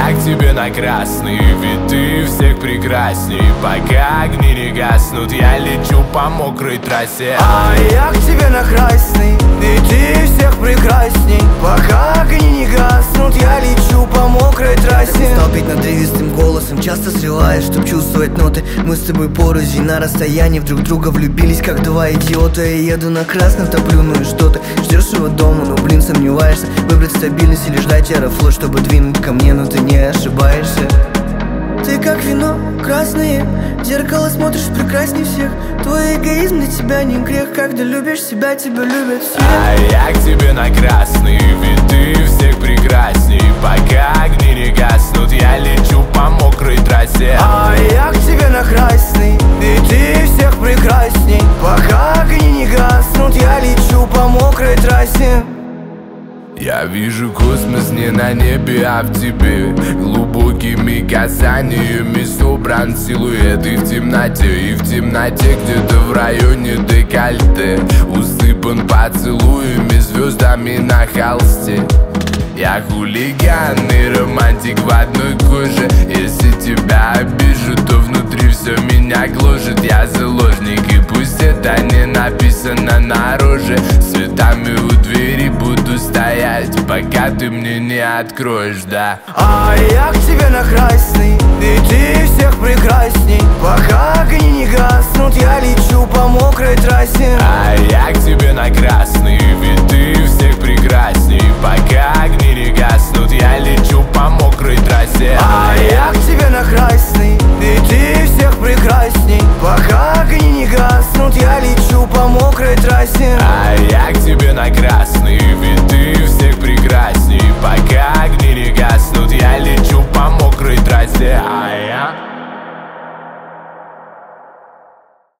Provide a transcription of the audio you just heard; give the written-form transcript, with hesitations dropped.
я к тебе на красный, ведь ты всех прекрасней. Пока огни не гаснут, я лечу по мокрой трассе. А я к тебе на красный, ведь ты всех прекрасней. Пока огни не гаснут, я лечу по мокрой трассе. Стал петь надрывистым голосом, часто сливаешь, чтоб чувствовать ноты. Мы с тобой порознь на расстоянии, в друг друга влюбились, как два идиота. Я еду на красном, топлю, ну и что ты? Ждешь его дома, ну блин, сомневаешься. Выбрать стабильность или ждать аэрофлот, чтобы двинуть ко мне, но ты не ошибаешься. Ты как вино красное, в зеркало смотришь прекрасней всех. Твой эгоизм для тебя не грех, когда любишь себя, тебя любят все. А я к тебе на красный, ведь ты всех прекрасней. Пока огни не гаснут, я лечу по мокрой трассе. А я к тебе на красный, ведь ты всех прекрасней. Пока огни не гаснут, я лечу по мокрой трассе. Я вижу космос не на небе, а в тебе. Глубокими касаниями собран силуэт. И в темноте где-то в районе декольте усыпан поцелуями, звездами на холсте. Я хулиган и романтик в одной коже. Если тебя обижу, то внутри все меня гложет. Я заложник, и пусть это не написано на роже. С цветами у двери буду стоять, пока ты мне не откроешь, да. А я к тебе на красный, ведь ты всех прекрасней. Пока огни не гаснут, я лечу по мокрой трассе. А я к тебе на красный, ведь ты всех прекрасней. Пока огни не гаснут, я лечу по мокрой трассе. А я к тебе на красный, ведь ты всех прекрасней. Пока огни не гаснут, я лечу по мокрой трассе. А я к тебе на красный, ведь ты всех прекрасней. Пока огни не гаснут, я лечу по мокрой трассе. А я